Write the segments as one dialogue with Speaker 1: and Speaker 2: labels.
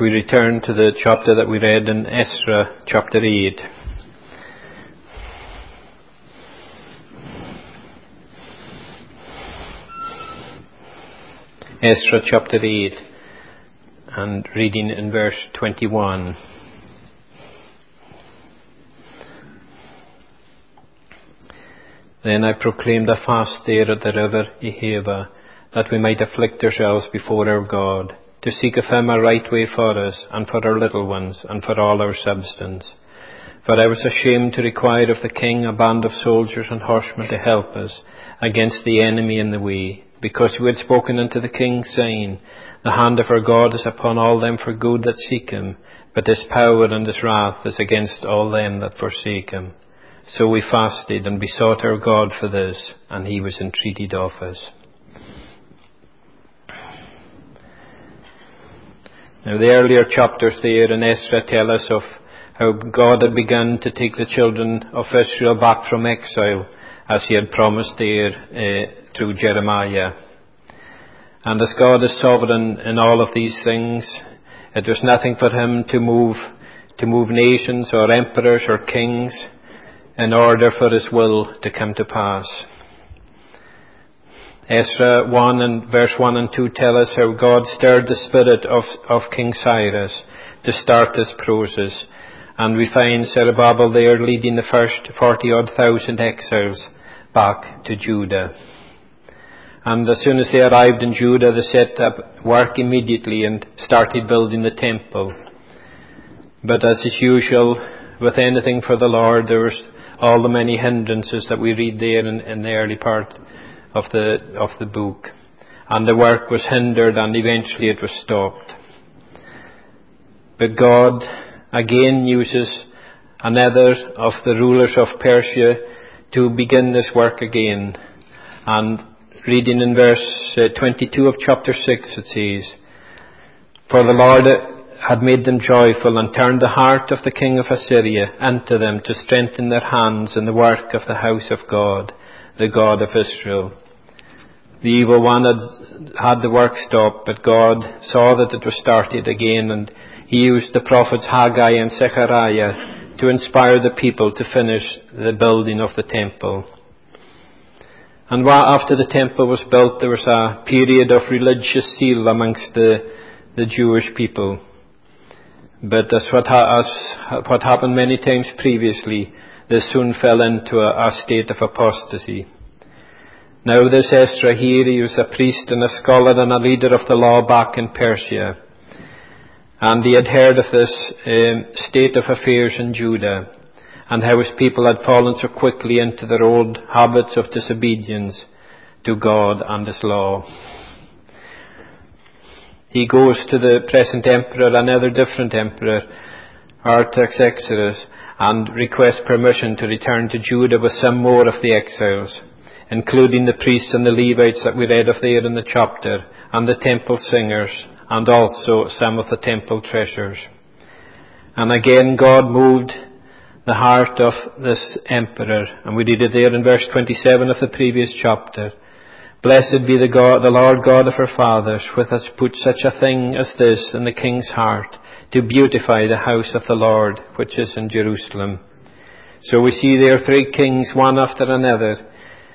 Speaker 1: we return to the chapter that we read in Ezra, chapter 8. Ezra chapter 8, and reading in verse 21. Then I proclaimed a fast there at the river Ahava, that we might afflict ourselves before our God, to seek of him a right way for us, and for our little ones, and for all our substance. For I was ashamed to require of the king a band of soldiers and horsemen to help us against the enemy in the way, because we had spoken unto the king, saying, The hand of our God is upon all them for good that seek him, but his power and his wrath is against all them that forsake him. So we fasted and besought our God for this, and he was entreated of us. Now the earlier chapters there in Ezra tell us of how God had begun to take the children of Israel back from exile, as he had promised there through Jeremiah. And as God is sovereign in all of these things, it was nothing for him to move nations or emperors or kings in order for his will to come to pass. Ezra 1 and verse 1 and 2 tell us how God stirred the spirit of King Cyrus to start this process. And we find Zerubbabel there leading the first 40-odd thousand exiles back to Judah. And as soon as they arrived in Judah, they set up work immediately and started building the temple. But as is usual with anything for the Lord, there was all the many hindrances that we read there in the early part of the book. And the work was hindered, and eventually it was stopped. But God again uses another of the rulers of Persia to begin this work again. And reading in verse 22 of chapter 6, it says, For the Lord had made them joyful, and turned the heart of the king of Assyria unto them, to strengthen their hands in the work of the house of God, the God of Israel. The evil one had the work stopped, but God saw that it was started again, and he used the prophets Haggai and Zechariah to inspire the people to finish the building of the temple. And after the temple was built, there was a period of religious zeal amongst the Jewish people. But as what happened many times previously, they soon fell into a state of apostasy. Now this Ezra here, he was a priest and a scholar and a leader of the law back in Persia. And he had heard of this state of affairs in Judah, and how his people had fallen so quickly into their old habits of disobedience to God and his law. He goes to the present emperor, another different emperor, Artaxerxes, and requests permission to return to Judah with some more of the exiles, including the priests and the Levites that we read of there in the chapter, and the temple singers, and also some of the temple treasures. And again God moved the heart of this emperor, and we read it there in verse 27 of the previous chapter. Blessed be the Lord God of our fathers, which has put such a thing as this in the king's heart, to beautify the house of the Lord, which is in Jerusalem. So we see there 3 kings, one after another,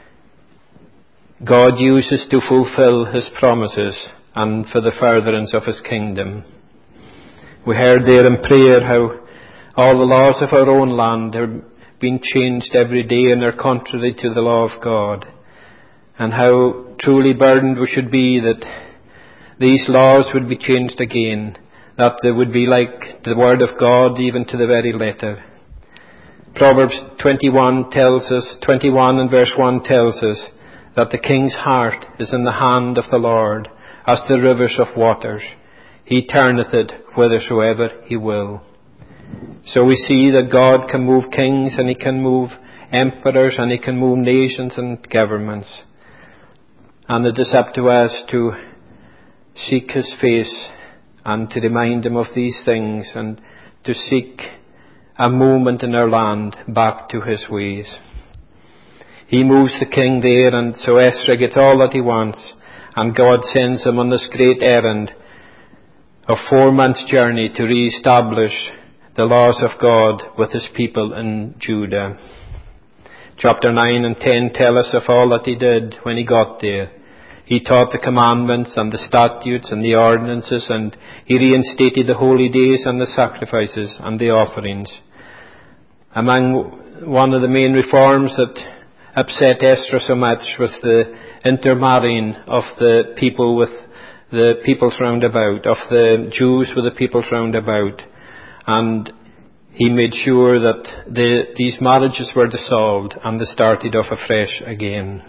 Speaker 1: God uses to fulfill his promises and for the furtherance of his kingdom. We heard there in prayer how all the laws of our own land are being changed every day and are contrary to the law of God. And how truly burdened we should be that these laws would be changed again, that they would be like the word of God even to the very letter. Proverbs 21 and verse 1 tells us that the king's heart is in the hand of the Lord, as the rivers of waters. He turneth it whithersoever he will. So we see that God can move kings, and he can move emperors, and he can move nations and governments. And it is up to us to seek his face and to remind him of these things, and to seek a movement in our land back to his ways. He moves the king there, and so Ezra gets all that he wants, and God sends him on this great errand of 4 months' journey to re-establish the laws of God with his people in Judah. Chapter 9 and 10 tell us of all that he did when he got there. He taught the commandments and the statutes and the ordinances, and he reinstated the holy days and the sacrifices and the offerings. Among one of the main reforms that upset Ezra so much was the intermarrying of the people with the peoples round about, of the Jews with the peoples round about. And he made sure that these marriages were dissolved and they started off afresh again.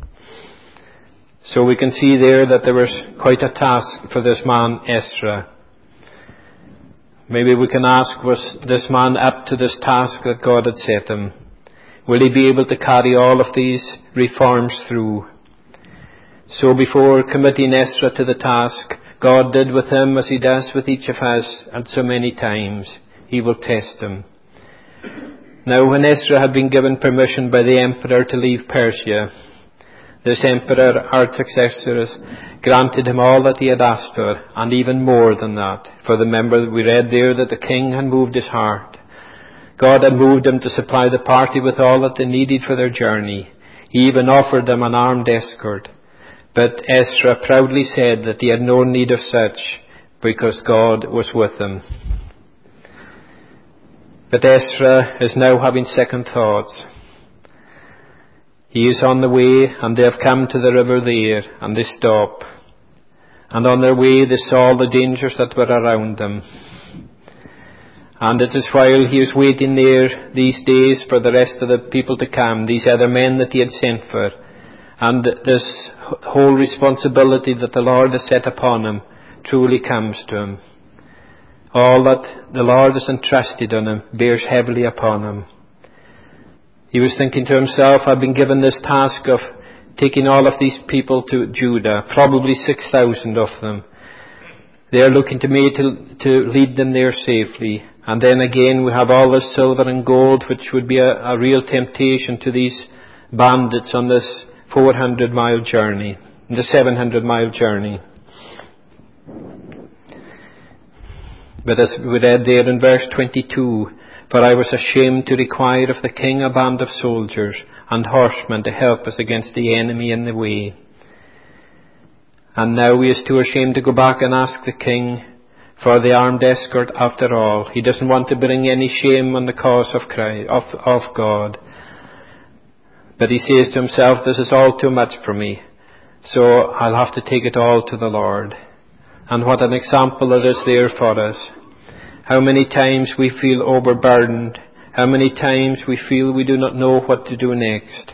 Speaker 1: So we can see there that there was quite a task for this man Ezra. Maybe we can ask, was this man up to this task that God had set him? Will he be able to carry all of these reforms through? So before committing Ezra to the task, God did with him as he does with each of us at so many times. He will test him. Now when Ezra had been given permission by the emperor to leave Persia, this emperor Artaxerxes granted him all that he had asked for, and even more than that. For remember, we read there that the king had moved his heart. God had moved him to supply the party with all that they needed for their journey. He even offered them an armed escort. But Ezra proudly said that he had no need of such, because God was with him. But Ezra is now having second thoughts. He is on the way, and they have come to the river there, and they stop. And on their way they saw the dangers that were around them. And it is while he was waiting there these days for the rest of the people to come, these other men that he had sent for, and this whole responsibility that the Lord has set upon him truly comes to him. All that the Lord has entrusted on him bears heavily upon him. He was thinking to himself, I've been given this task of taking all of these people to Judah, probably 6,000 of them. They are looking to me to lead them there safely. And then again we have all this silver and gold, which would be a real temptation to these bandits on this 400-mile journey, the 700-mile journey. But as we read there in verse 22, for I was ashamed to require of the king a band of soldiers and horsemen to help us against the enemy in the way. And now he is too ashamed to go back and ask the king for the armed escort after all. He doesn't want to bring any shame on the cause of Christ, of God. But he says to himself, this is all too much for me, so I'll have to take it all to the Lord. And what an example it is there for us. How many times we feel overburdened. How many times we feel we do not know what to do next.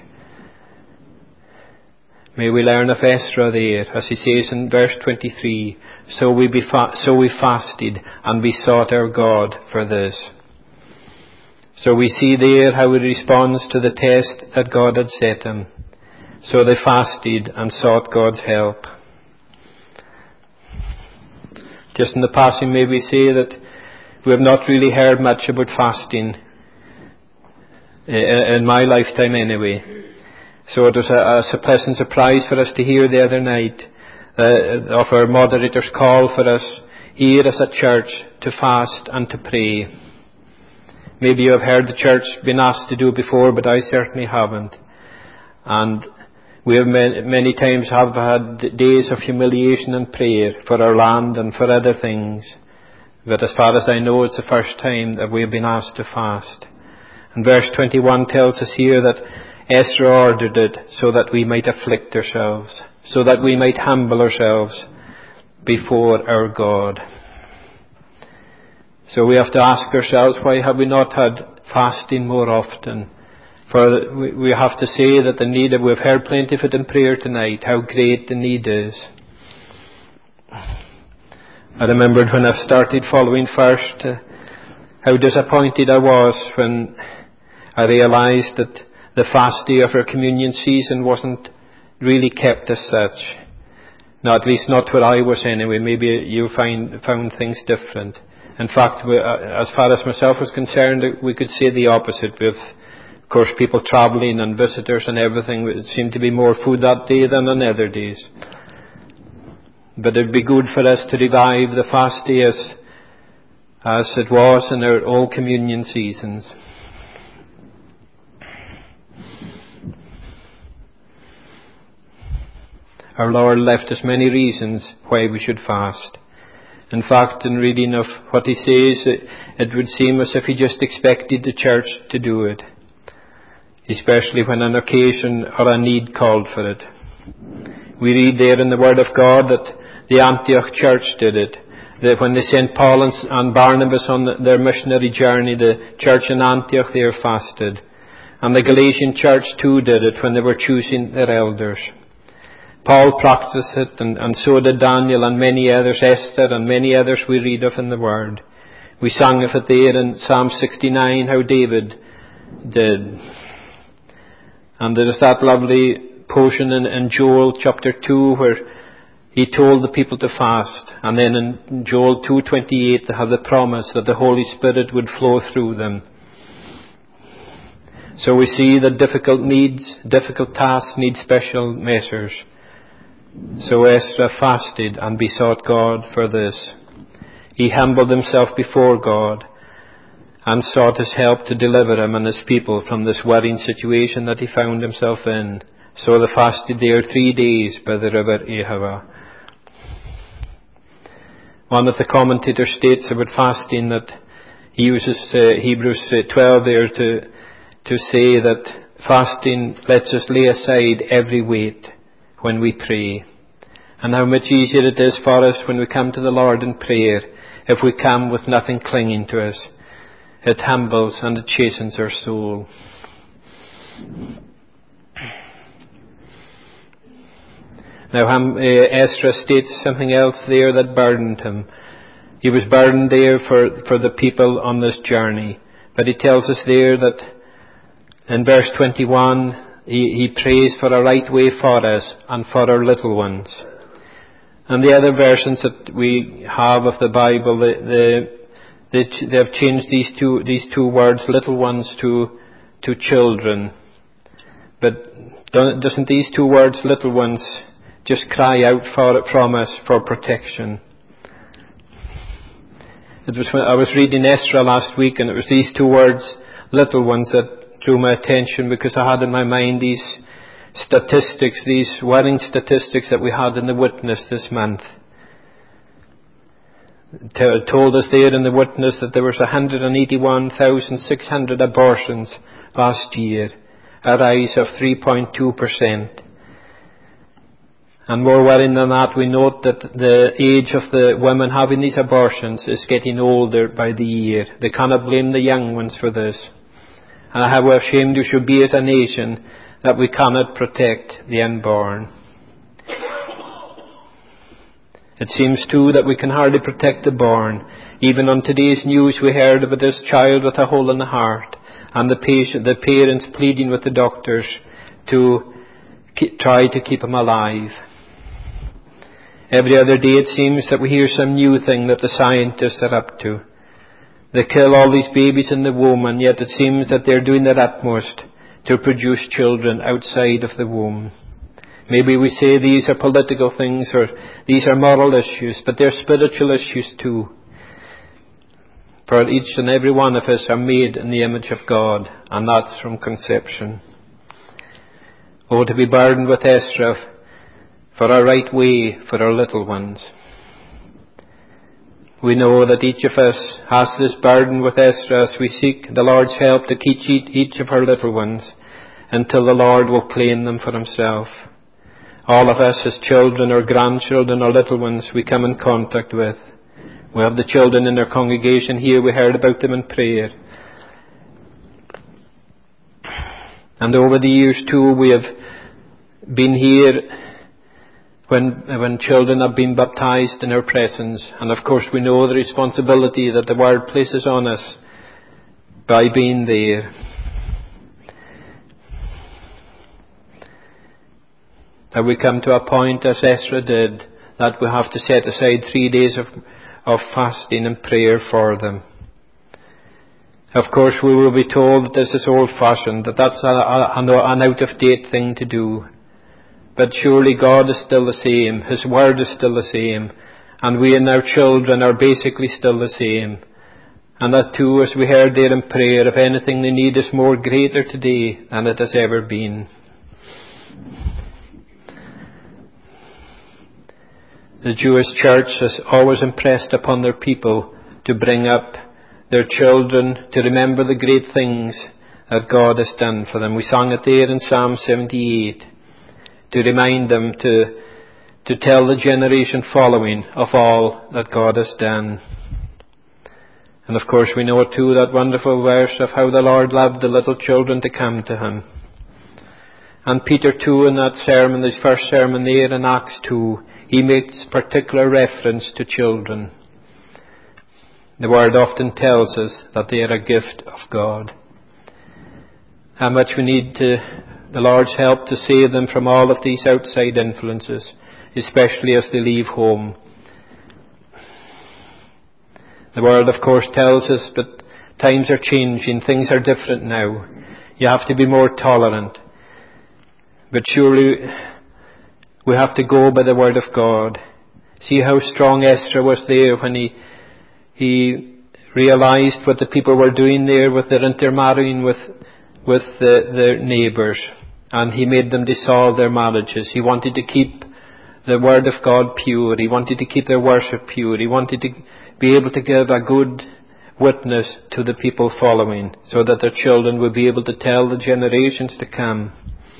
Speaker 1: May we learn of Ezra there, as he says in verse 23, so we fasted and besought our God for this. So we see there how he responds to the test that God had set him. So they fasted and sought God's help. Just in the passing, may we say that we have not really heard much about fasting, in my lifetime anyway. So it was a pleasant surprise for us to hear the other night of our moderator's call for us here as a church to fast and to pray. Maybe you have heard the church been asked to do it before, but I certainly haven't. And we have many times have had days of humiliation and prayer for our land and for other things. But as far as I know, it's the first time that we have been asked to fast. And verse 21 tells us here that Ezra ordered it so that we might afflict ourselves, so that we might humble ourselves before our God. So we have to ask ourselves, why have we not had fasting more often? For we have to say that the need, we've heard plenty of it in prayer tonight, how great the need is. I remembered when I started following first, how disappointed I was when I realised that the fast day of our communion season wasn't really kept as such. No, at least not where I was anyway. Maybe you found things different. In fact, as far as myself was concerned, we could say the opposite. With, of course, people travelling and visitors and everything, it seemed to be more food that day than on other days. But it would be good for us to revive the fast days as it was in our old communion seasons. Our Lord left us many reasons why we should fast. In fact, in reading of what He says, it would seem as if He just expected the church to do it, especially when an occasion or a need called for it. We read there in the Word of God that the Antioch church did it. That when they sent Paul and Barnabas on their missionary journey, the church in Antioch there fasted. And the Galatian church too did it when they were choosing their elders. Paul practiced it, and so did Daniel and many others, Esther and many others we read of in the Word. We sang of it there in Psalm 69, how David did. And there is that lovely portion in Joel chapter 2 where he told the people to fast. And then in Joel 2:28 they have the promise that the Holy Spirit would flow through them. So we see that difficult tasks need special measures. So Ezra fasted and besought God for this. He humbled himself before God and sought His help to deliver him and his people from this worrying situation that he found himself in. So they fasted there 3 days by the river Ahava. One of the commentators states about fasting that he uses Hebrews 12 there to say that fasting lets us lay aside every weight when we pray. And how much easier it is for us when we come to the Lord in prayer if we come with nothing clinging to us. It humbles and it chastens our soul. Now Ezra states something else there that burdened him. He was burdened there for the people on this journey. But he tells us there that in verse 21, he prays for a right way for us and for our little ones. And the other versions that we have of the Bible, they have changed these two words, little ones, to children. But doesn't these two words, little ones, just cry out from us for protection? It was when I was reading Ezra last week, and it was these two words, little ones, that drew my attention, because I had in my mind these statistics, these worrying statistics that we had in the Witness this month. It told us there in the Witness that there was 181,600 abortions last year, a rise of 3.2%. And more worrying than that, we note that the age of the women having these abortions is getting older by the year. They cannot blame the young ones for this. And how ashamed we should be as a nation that we cannot protect the unborn. It seems too that we can hardly protect the born. Even on today's news we heard about this child with a hole in the heart, and the parents pleading with the doctors to try to keep him alive. Every other day it seems that we hear some new thing that the scientists are up to. They kill all these babies in the womb, and yet it seems that they're doing their utmost to produce children outside of the womb. Maybe we say these are political things or these are moral issues, but they're spiritual issues too. For each and every one of us are made in the image of God, and that's from conception. Oh, to be burdened with Ezra for a right way for our little ones. We know that each of us has this burden with Ezra as we seek the Lord's help to teach each of our little ones until the Lord will claim them for Himself. All of us as children or grandchildren or little ones we come in contact with. We have the children in our congregation here. We heard about them in prayer. And over the years too we have been here when children have been baptized in our presence. And of course we know the responsibility that the Word places on us by being there. That we come to a point, as Ezra did, that we have to set aside 3 days of fasting and prayer for them. Of course we will be told that this is old-fashioned, that that's an out-of-date thing to do. But surely God is still the same. His word is still the same. And we and our children are basically still the same. And that too, as we heard there in prayer, if anything, the need is more greater today than it has ever been. The Jewish church has always impressed upon their people to bring up their children to remember the great things that God has done for them. We sang it there in Psalm 78, to remind them to tell the generation following of all that God has done. And of course we know too that wonderful verse of how the Lord loved the little children to come to Him. And Peter too, in that sermon, his first sermon there in Acts 2, he makes particular reference to children. The Word often tells us that they are a gift of God. How much we need the Lord's help to save them from all of these outside influences, especially as they leave home. The Word, of course, tells us that times are changing, things are different now. You have to be more tolerant. But surely we have to go by the Word of God. See how strong Esther was there when he realized what the people were doing there with their intermarrying with their neighbours. And he made them dissolve their marriages. He wanted to keep the Word of God pure. He wanted to keep their worship pure. He wanted to be able to give a good witness to the people following, so that their children would be able to tell the generations to come.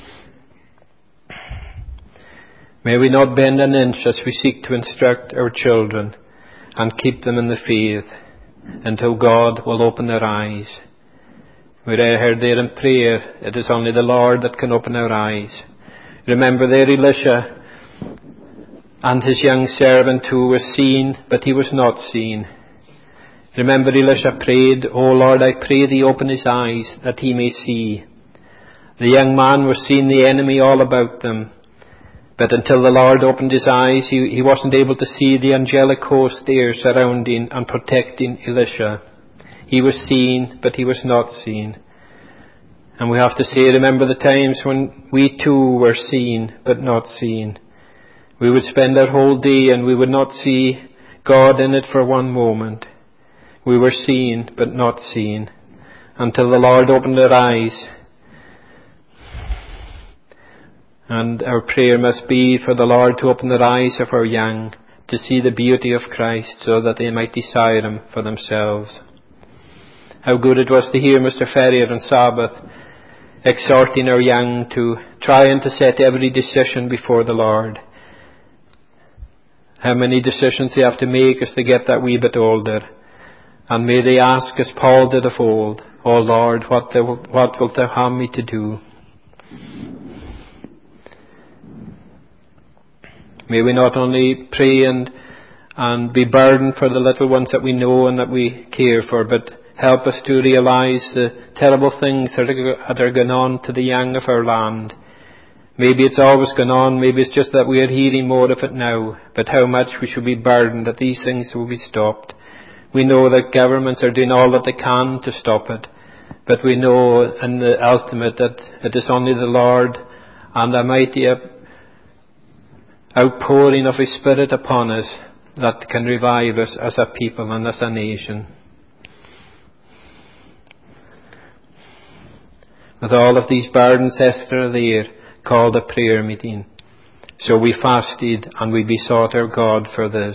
Speaker 1: May we not bend an inch as we seek to instruct our children and keep them in the faith until God will open their eyes. We heard there in prayer, it is only the Lord that can open our eyes. Remember there Elisha and his young servant who was seen, but he was not seen. Remember Elisha prayed, "O Lord, I pray thee open his eyes that he may see." The young man was seeing the enemy all about them. But until the Lord opened his eyes, he wasn't able to see the angelic host there surrounding and protecting Elisha. He was seen, but he was not seen. And we have to say, remember the times when we too were seen, but not seen. We would spend our whole day and we would not see God in it for one moment. We were seen, but not seen, until the Lord opened our eyes. And our prayer must be for the Lord to open the eyes of our young to see the beauty of Christ, so that they might desire Him for themselves. How good it was to hear Mr. Ferrier on Sabbath exhorting our young to try and to set every decision before the Lord. How many decisions they have to make as they get that wee bit older. And may they ask, as Paul did of old, "O Lord, what wilt thou have me to do?" May we not only pray and be burdened for the little ones that we know and that we care for, but help us to realize the terrible things that are going on to the young of our land. Maybe it's always gone on, maybe it's just that we are hearing more of it now, but how much we should be burdened that these things will be stopped. We know that governments are doing all that they can to stop it, but we know in the ultimate that it is only the Lord and a mighty outpouring of His Spirit upon us that can revive us as a people and as a nation. With all of these burdens, Esther there called a prayer meeting. So we fasted and we besought our God for this.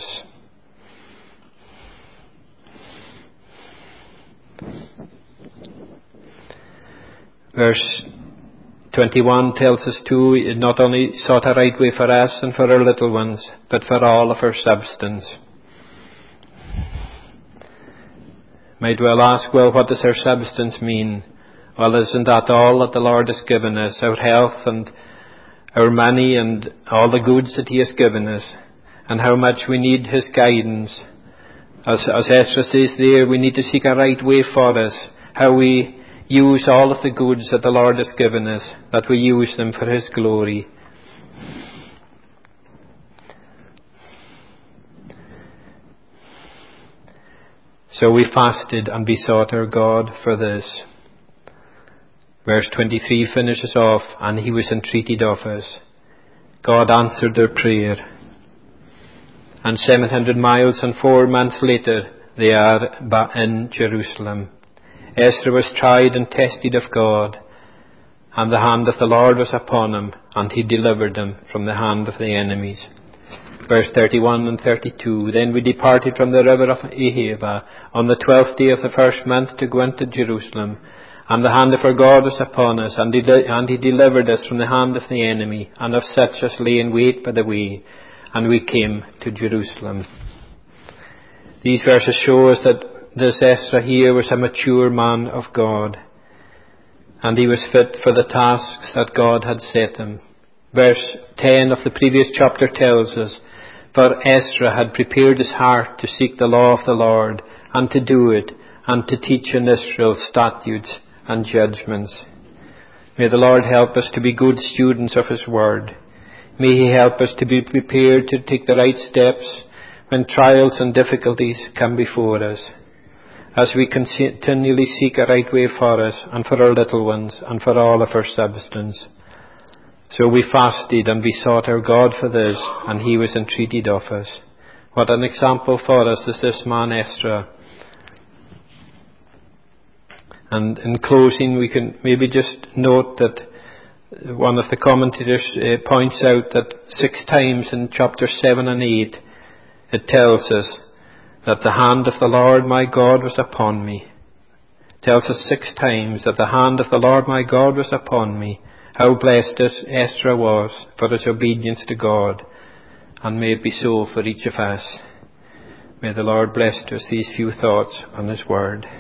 Speaker 1: Verse 21 tells us too, it not only sought a right way for us and for our little ones, but for all of our substance. Might well ask, well, what does our substance mean? Well, isn't that all that the Lord has given us? Our health and our money and all the goods that He has given us. And how much we need His guidance. As Esther says there, we need to seek a right way for us. How we use all of the goods that the Lord has given us. That we use them for His glory. So we fasted and besought our God for this. Verse 23 finishes off, and He was entreated of us. God answered their prayer. And 700 miles and 4 months later, they are in Jerusalem. Ezra was tried and tested of God, and the hand of the Lord was upon him, and he delivered them from the hand of the enemies. Verse 31 and 32, Then we departed from the river of Ahava on the 12th day of the first month to go into Jerusalem. And the hand of our God was upon us, and he delivered us from the hand of the enemy, and of such as lay in wait by the way. And we came to Jerusalem. These verses show us that this Ezra here was a mature man of God, and he was fit for the tasks that God had set him. Verse 10 of the previous chapter tells us, For Ezra had prepared his heart to seek the law of the Lord, and to do it, and to teach in Israel statutes and judgments. May the Lord help us to be good students of His Word. May He help us to be prepared to take the right steps when trials and difficulties come before us, as we continually seek a right way for us and for our little ones and for all of our substance. So we fasted and besought our God for this, and He was entreated of us. What an example for us is this man Ezra. And in closing, we can maybe just note that one of the commentators points out that 6 times in chapter 7 and 8, it tells us that the hand of the Lord my God was upon me. It tells us 6 times that the hand of the Lord my God was upon me. How blessed Ezra was for his obedience to God, and may it be so for each of us. May the Lord bless to us these few thoughts on His Word.